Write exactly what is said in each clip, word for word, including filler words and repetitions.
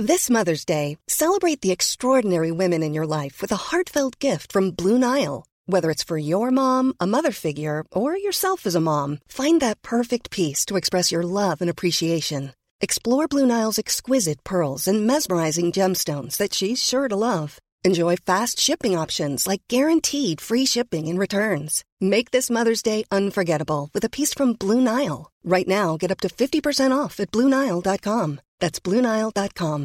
This Mother's Day, celebrate the extraordinary women in your life with a heartfelt gift from Blue Nile. Whether it's for your mom, a mother figure, or yourself as a mom, find that perfect piece to express your love and appreciation. Explore Blue Nile's exquisite pearls and mesmerizing gemstones that she's sure to love. Enjoy fast shipping options like guaranteed free shipping and returns. Make this Mother's Day unforgettable with a piece from Blue Nile. Right now, get up to fifty percent off at Blue Nile dot com. That's Blue Nile dot com.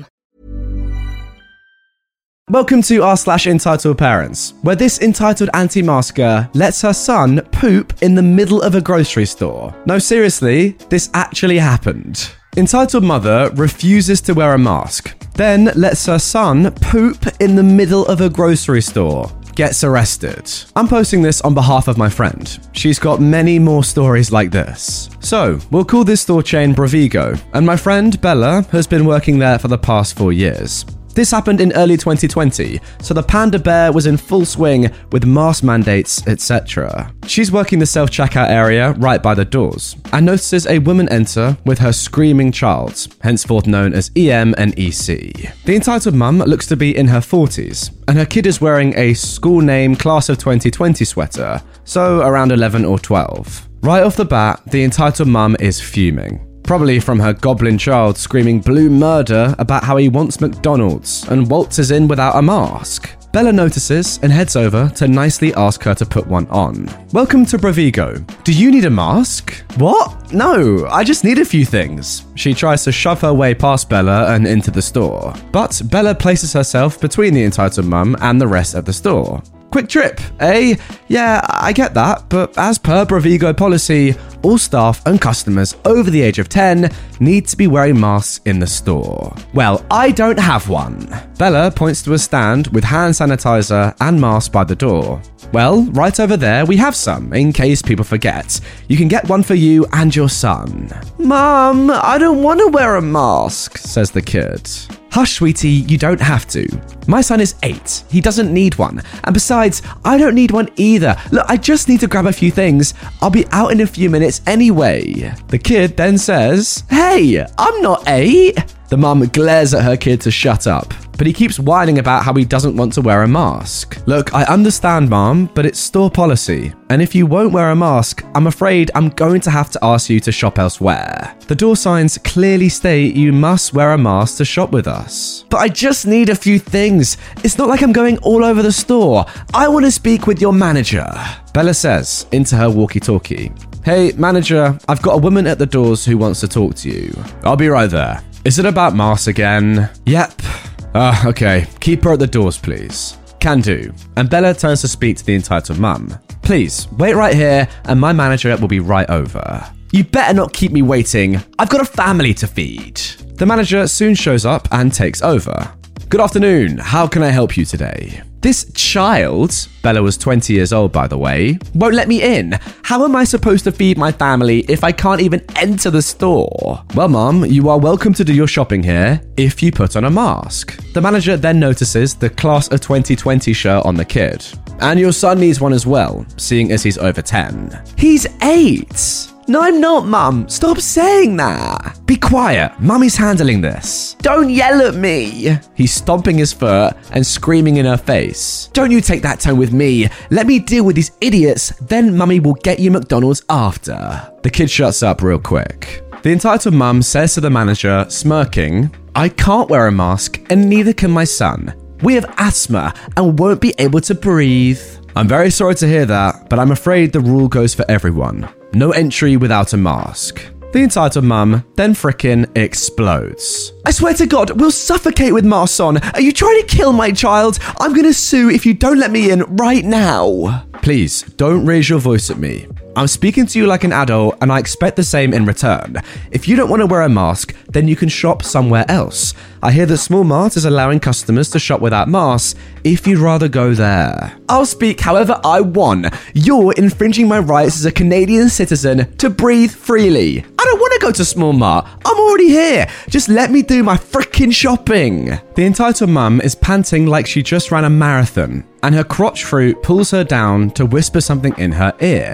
Welcome to r slash entitled parents, where this entitled anti-masker lets her son poop in the middle of a grocery store. No, seriously, this actually happened. Entitled mother refuses to wear a mask, then lets her son poop in the middle of a grocery store. Gets arrested. I'm posting this on behalf of my friend. She's got many more stories like this. So, we'll call this store chain Bravigo, and my friend Bella has been working there for the past four years. This happened in early twenty twenty, so the panda bear was in full swing with mask mandates, et cetera. She's working the self-checkout area right by the doors, and notices a woman enter with her screaming child, henceforth known as E M and E C. The entitled mum looks to be in her forties, and her kid is wearing a school name class of twenty twenty sweater, so around eleven or twelve. Right off the bat, the entitled mum is fuming. Probably from her goblin child screaming blue murder about how he wants McDonald's and waltzes in without a mask. Bella notices and heads over to nicely ask her to put one on. Welcome to Bravigo. Do you need a mask? What? No, I just need a few things. She tries to shove her way past Bella and into the store. But Bella places herself between the entitled mum and the rest of the store. Quick trip, eh? Yeah, I get that, but as per Bravigo policy, all staff and customers over the age of ten need to be wearing masks in the store. Well, I don't have one. Bella points to a stand with hand sanitizer and mask by the door. Well, right over there we have some, in case people forget. You can get one for you and your son. Mum, I don't want to wear a mask, says the kid. Hush, sweetie, you don't have to. My son is eight. He doesn't need one. And besides, I don't need one either. Look, I just need to grab a few things. I'll be out in a few minutes anyway. The kid then says, Hey, I'm not eight. The mum glares at her kid to shut up, but he keeps whining about how he doesn't want to wear a mask. Look, I understand, Mom, but it's store policy. And if you won't wear a mask, I'm afraid I'm going to have to ask you to shop elsewhere. The door signs clearly state you must wear a mask to shop with us. But I just need a few things. It's not like I'm going all over the store. I want to speak with your manager, Bella says into her walkie-talkie. Hey, manager, I've got a woman at the doors who wants to talk to you. I'll be right there. Is it about masks again? Yep. Ah, uh, okay. Keep her at the doors, please. Can do. And Bella turns to speak to the entitled mum. Please, wait right here and my manager will be right over. You better not keep me waiting. I've got a family to feed. The manager soon shows up and takes over. Good afternoon. How can I help you today? This child, Bella was twenty years old by the way, won't let me in. How am I supposed to feed my family if I can't even enter the store? Well, Mom, you are welcome to do your shopping here if you put on a mask. The manager then notices the class of twenty twenty shirt on the kid. And your son needs one as well, seeing as he's over ten. He's eight. No, I'm not, Mum. Stop saying that. Be quiet. Mummy's handling this. Don't yell at me. He's stomping his foot and screaming in her face. Don't you take that tone with me. Let me deal with these idiots. Then Mummy will get you McDonald's after. The kid shuts up real quick. The entitled mum says to the manager, smirking, I can't wear a mask and neither can my son. We have asthma and won't be able to breathe. I'm very sorry to hear that, but I'm afraid the rule goes for everyone. No entry without a mask. The entitled mum then frickin' explodes. I swear to God, we'll suffocate with masks on. Are you trying to kill my child? I'm gonna sue if you don't let me in right now. Please, don't raise your voice at me. I'm speaking to you like an adult and I expect the same in return. If you don't want to wear a mask, then you can shop somewhere else. I hear that Small Mart is allowing customers to shop without masks if you'd rather go there. I'll speak however I want. You're infringing my rights as a Canadian citizen to breathe freely. I don't want to go to Small Mart. I'm already here. Just let me do my freaking shopping. The entitled mum is panting like she just ran a marathon, and her crotch fruit pulls her down to whisper something in her ear.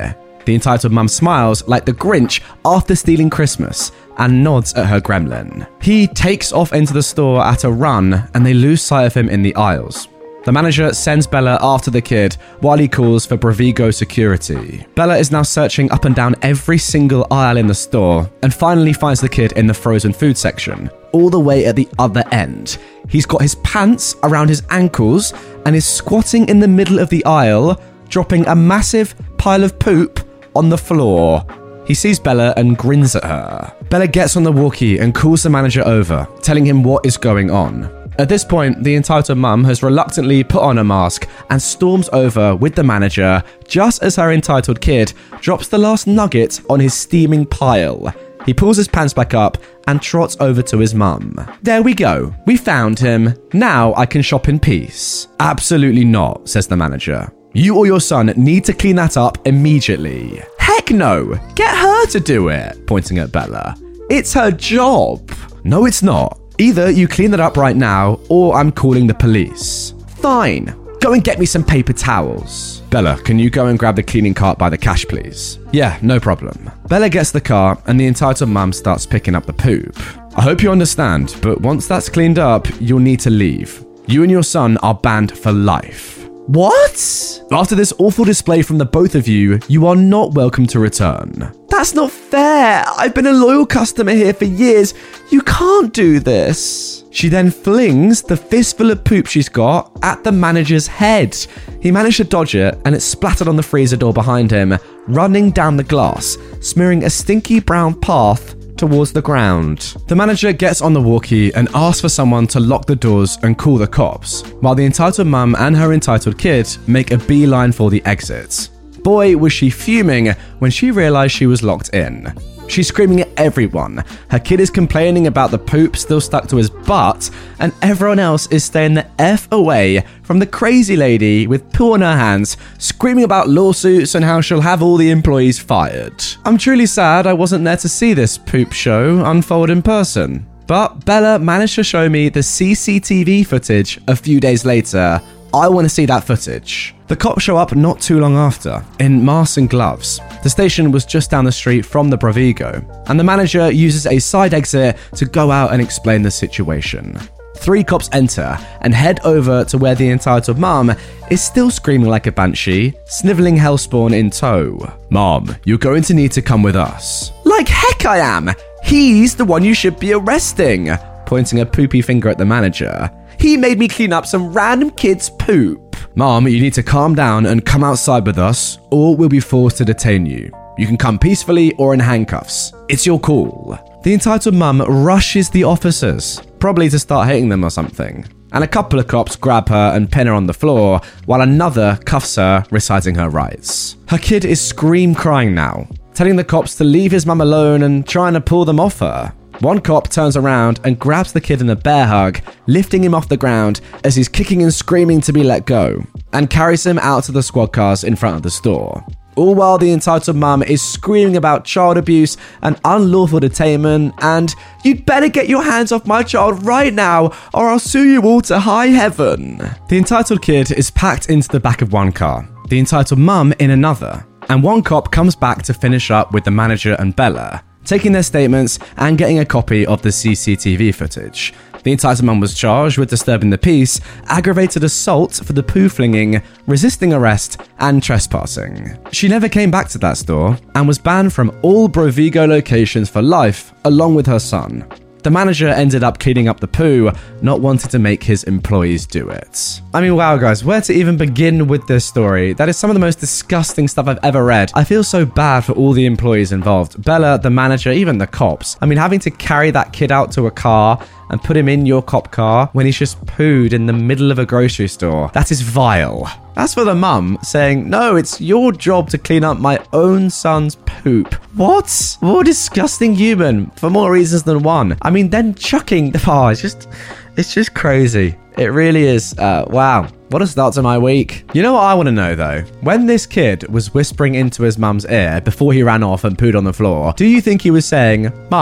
The entitled mum smiles like the Grinch after stealing Christmas and nods at her gremlin. He takes off into the store at a run and they lose sight of him in the aisles. The manager sends Bella after the kid while he calls for Bravigo security. Bella is now searching up and down every single aisle in the store and finally finds the kid in the frozen food section, all the way at the other end. He's got his pants around his ankles and is squatting in the middle of the aisle, dropping a massive pile of poop on the floor. He sees Bella and grins at her. Bella gets on the walkie and calls the manager over, telling him what is going on. At this point, the entitled mum has reluctantly put on a mask and storms over with the manager just as her entitled kid drops the last nugget on his steaming pile. He pulls his pants back up and trots over to his mum. There we go. We found him. Now I can shop in peace. Absolutely not, says the manager. You or your son need to clean that up immediately. Heck no! Get her to do it, pointing at Bella. It's her job. No, it's not. Either you clean that up right now, or I'm calling the police. Fine. Go and get me some paper towels. Bella, can you go and grab the cleaning cart by the cash, please? Yeah, no problem. Bella gets the car, and the entitled mum starts picking up the poop. I hope you understand, but once that's cleaned up, you'll need to leave. You and your son are banned for life. What? After this awful display from the both of you, you are not welcome to return. That's not fair. I've been a loyal customer here for years. You can't do this. She then flings the fistful of poop she's got at the manager's head. He managed to dodge it and it splattered on the freezer door behind him, running down the glass, smearing a stinky brown path towards the ground. The manager gets on the walkie and asks for someone to lock the doors and call the cops, while the entitled mum and her entitled kid make a beeline for the exit. Boy, was she fuming when she realized she was locked in. She's screaming at everyone. Her kid is complaining about the poop still stuck to his butt, and everyone else is staying the F away from the crazy lady with poo on her hands, screaming about lawsuits and how she'll have all the employees fired. I'm truly sad I wasn't there to see this poop show unfold in person. But Bella managed to show me the C C T V footage a few days later. I want to see that footage. The cops show up not too long after, in masks and gloves. The station was just down the street from the Bravigo, and the manager uses a side exit to go out and explain the situation. Three cops enter and head over to where the entitled mum is still screaming like a banshee, snivelling Hellspawn in tow. Mom, you're going to need to come with us. Like heck I am! He's the one you should be arresting, pointing a poopy finger at the manager. He made me clean up some random kid's poop. Mom, you need to calm down and come outside with us, or we'll be forced to detain you. You can come peacefully or in handcuffs. It's your call. The entitled mum rushes the officers, probably to start hitting them or something. And a couple of cops grab her and pin her on the floor, while another cuffs her, reciting her rights. Her kid is scream crying now, telling the cops to leave his mum alone and trying to pull them off her. One cop turns around and grabs the kid in a bear hug, lifting him off the ground as he's kicking and screaming to be let go, and carries him out to the squad cars in front of the store. All while the entitled mum is screaming about child abuse and unlawful detainment and, "You'd better get your hands off my child right now or I'll sue you all to high heaven." The entitled kid is packed into the back of one car, the entitled mum in another, and one cop comes back to finish up with the manager and Bella, taking their statements and getting a copy of the C C T V footage. The entitled mum was charged with disturbing the peace, aggravated assault for the poo flinging, resisting arrest, and trespassing. She never came back to that store and was banned from all Bravigo locations for life, along with her son. The manager ended up cleaning up the poo, not wanting to make his employees do it. I mean, wow, guys, where to even begin with this story? That is some of the most disgusting stuff I've ever read. I feel so bad for all the employees involved. Bella, the manager, even the cops. I mean, having to carry that kid out to a car and put him in your cop car when he's just pooed in the middle of a grocery store. That is vile. As for the mum saying, "No, it's your job to clean up my own son's poop." What? More disgusting human for more reasons than one. I mean, then chucking. Oh, it's just, it's just crazy. It really is. Uh, wow. What a start to my week. You know what I want to know, though? When this kid was whispering into his mum's ear before he ran off and pooed on the floor, do you think he was saying, "Mum,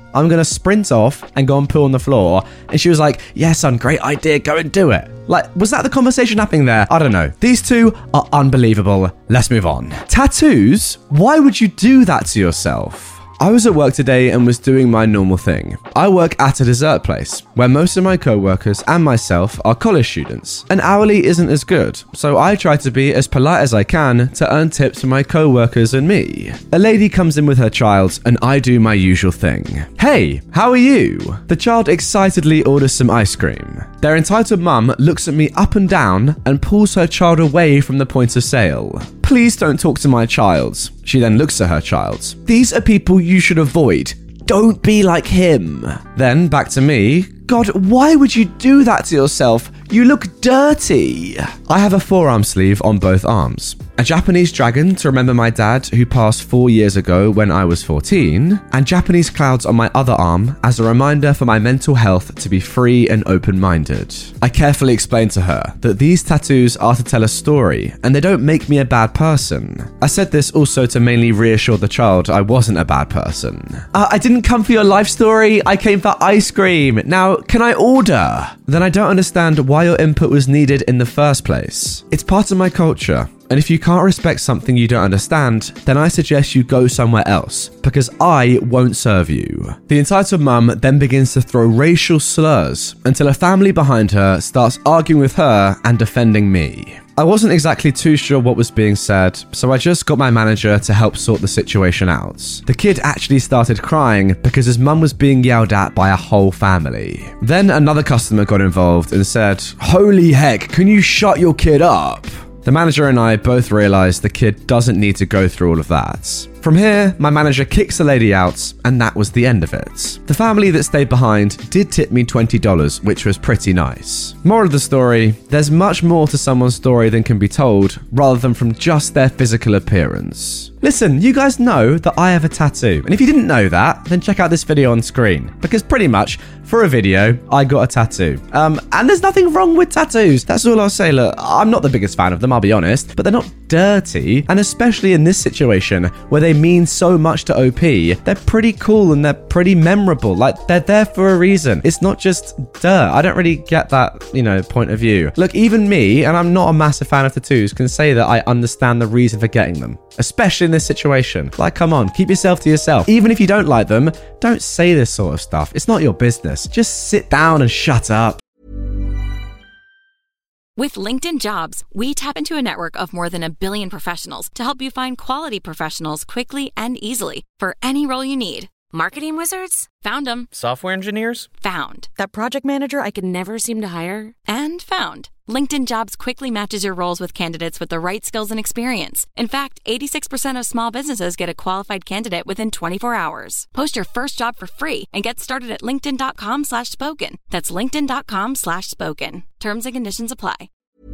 I'm going to sprint off and go and poo on the floor. And she was like, yeah, son, great idea. Go and do it. Like, was that the conversation happening there? I don't know. These two are unbelievable. Let's move on. Tattoos? Why would you do that to yourself? I was at work today and was doing my normal thing. I work at a dessert place where most of my co-workers and myself are college students, and hourly isn't as good, so I try to be as polite as I can to earn tips for my co-workers and me. A lady comes in with her child and I do my usual thing. Hey, how are you? The child excitedly orders some ice cream. Their entitled mum looks at me up and down and pulls her child away from the point of sale. Please don't talk to my child. She then looks at her child. These are people you should avoid. Don't be like him. Then back to me. God, why would you do that to yourself? You look dirty. I have a forearm sleeve on both arms. A Japanese dragon to remember my dad who passed four years ago when I was fourteen, and Japanese clouds on my other arm as a reminder for my mental health to be free and open-minded. I carefully explained to her that these tattoos are to tell a story and they don't make me a bad person. I said this also to mainly reassure the child I wasn't a bad person. Uh, I didn't come for your life story, I came for ice cream. Now, can I order? Then I don't understand why your input was needed in the first place. It's part of my culture. And if you can't respect something you don't understand, then I suggest you go somewhere else, because I won't serve you. The entitled mum then begins to throw racial slurs until a family behind her starts arguing with her and defending me. I wasn't exactly too sure what was being said, so I just got my manager to help sort the situation out. The kid actually started crying because his mum was being yelled at by a whole family. Then another customer got involved and said, "Holy heck, can you shut your kid up?" The manager and I both realised the kid doesn't need to go through all of that. From here, my manager kicks the lady out, and that was the end of it. The family that stayed behind did tip me twenty dollars, which was pretty nice. Moral of the story, there's much more to someone's story than can be told, rather than from just their physical appearance. Listen, you guys know that I have a tattoo, and if you didn't know that, then check out this video on screen, because pretty much, for a video, I got a tattoo. Um, and there's nothing wrong with tattoos. That's all I'll say. Look, I'm not the biggest fan of them, I'll be honest, but they're not dirty, and especially in this situation, where they mean so much to O P, they're pretty cool and they're pretty memorable. Like, they're there for a reason. It's not just dirt. I don't really get that, you know, point of view. Look, even me, and I'm not a massive fan of tattoos, can say that I understand the reason for getting them, especially in this situation. Like, come on, keep yourself to yourself. Even if you don't like them, don't say this sort of stuff. It's not your business. Just sit down and shut up. With LinkedIn Jobs, we tap into a network of more than a billion professionals to help you find quality professionals quickly and easily for any role you need. Marketing wizards? Found them. Software engineers? Found. That project manager I could never seem to hire? And found. LinkedIn Jobs quickly matches your roles with candidates with the right skills and experience. In fact, eighty-six percent of small businesses get a qualified candidate within twenty-four hours. Post your first job for free and get started at linkedin.com slash spoken. That's linkedin.com slash spoken. Terms and conditions apply.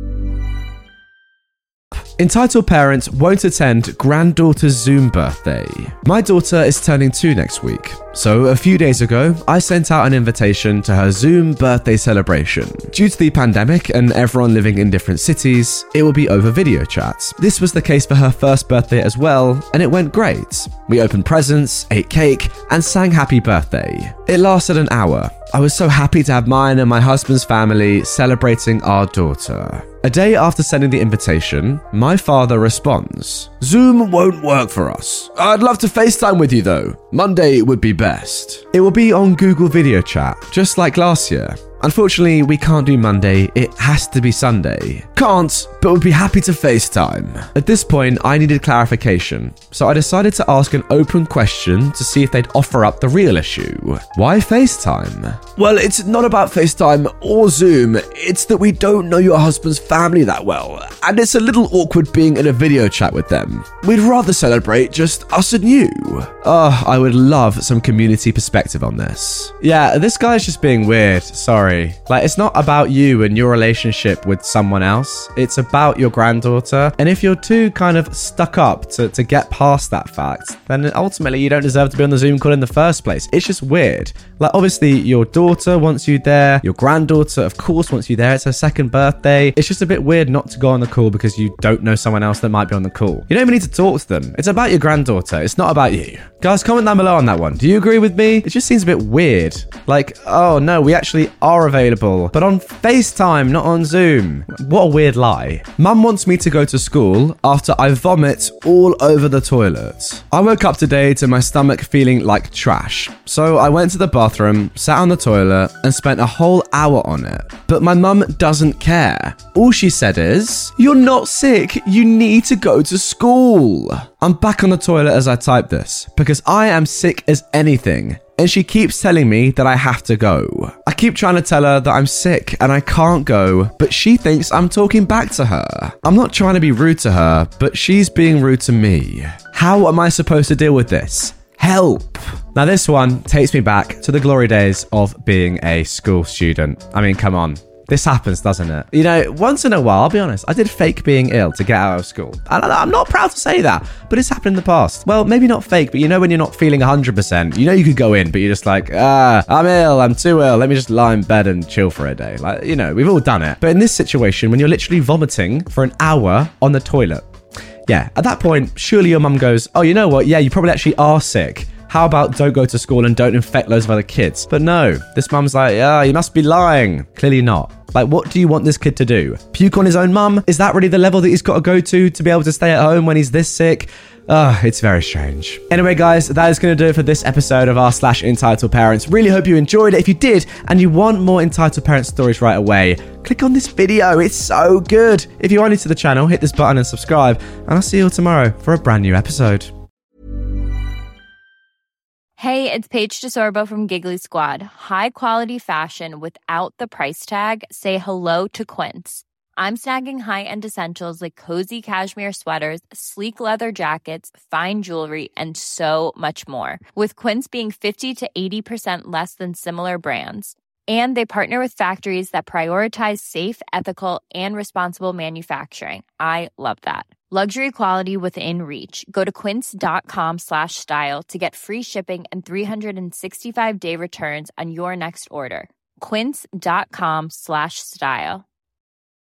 Entitled parents won't attend granddaughter's Zoom birthday. My daughter is turning two next week, so a few days ago, I sent out an invitation to her Zoom birthday celebration. Due to the pandemic and everyone living in different cities, it will be over video chats. This was the case for her first birthday as well, and it went great. We opened presents, ate cake, and sang happy birthday. It lasted an hour. I was so happy to have mine and my husband's family celebrating our daughter. A day after sending the invitation, my father responds, "Zoom won't work for us. I'd love to FaceTime with you though. Monday would be best. It will be on Google Video Chat, just like last year. Unfortunately, we can't do Monday, it has to be Sunday. Can't, but would be happy to FaceTime." At this point, I needed clarification, so I decided to ask an open question to see if they'd offer up the real issue. Why FaceTime? "Well, it's not about FaceTime or Zoom, it's that we don't know your husband's family that well, and it's a little awkward being in a video chat with them. We'd rather celebrate just us and you." Oh, I would love some community perspective on this. Yeah, this guy's just being weird, sorry. worry. Like, it's not about you and your relationship with someone else. It's about your granddaughter. And if you're too kind of stuck up to, to get past that fact, then ultimately you don't deserve to be on the Zoom call in the first place. It's just weird. Like, obviously, your daughter wants you there. Your granddaughter, of course, wants you there. It's her second birthday. It's just a bit weird not to go on the call because you don't know someone else that might be on the call. You don't even need to talk to them. It's about your granddaughter. It's not about you. Guys, comment down below on that one. Do you agree with me? It just seems a bit weird. Like, oh no, we actually are available, but on FaceTime, not on Zoom. What a weird lie. Mum wants me to go to school after I vomit all over the toilet. I woke up today to my stomach feeling like trash. So I went to the bathroom, sat on the toilet, and spent a whole hour on it. But my mum doesn't care. All she said is, "You're not sick, you need to go to school." I'm back on the toilet as I type this, because I am sick as anything. And she keeps telling me that I have to go. I keep trying to tell her that I'm sick and I can't go, but she thinks I'm talking back to her. I'm not trying to be rude to her, but she's being rude to me. How am I supposed to deal with this? Help! Now this one takes me back to the glory days of being a school student. I mean, come on. This happens, doesn't it? You know, once in a while, I'll be honest, I did fake being ill to get out of school. And I'm not proud to say that, but it's happened in the past. Well, maybe not fake, but you know when you're not feeling one hundred percent, you know you could go in, but you're just like, ah, I'm ill, I'm too ill, let me just lie in bed and chill for a day. Like, you know, we've all done it. But in this situation, when you're literally vomiting for an hour on the toilet, yeah, at that point, surely your mum goes, oh, you know what? Yeah, you probably actually are sick. How about don't go to school and don't infect loads of other kids? But no, this mum's like, yeah, you must be lying. Clearly not. Like, what do you want this kid to do? Puke on his own mum? Is that really the level that he's got to go to to be able to stay at home when he's this sick? Ugh, it's very strange. Anyway, guys, that is going to do it for this episode of r slash entitled parents. Really hope you enjoyed it. If you did, and you want more entitled parent stories right away, click on this video. It's so good. If you are new to the channel, hit this button and subscribe. And I'll see you all tomorrow for a brand new episode. Hey, it's Paige DeSorbo from Giggly Squad. High quality fashion without the price tag. Say hello to Quince. I'm snagging high-end essentials like cozy cashmere sweaters, sleek leather jackets, fine jewelry, and so much more. With Quince being fifty to eighty percent less than similar brands. And they partner with factories that prioritize safe, ethical, and responsible manufacturing. I love that. Luxury quality within reach. Go to quince.com slash style to get free shipping and three sixty-five day returns on your next order. Quince.com slash style.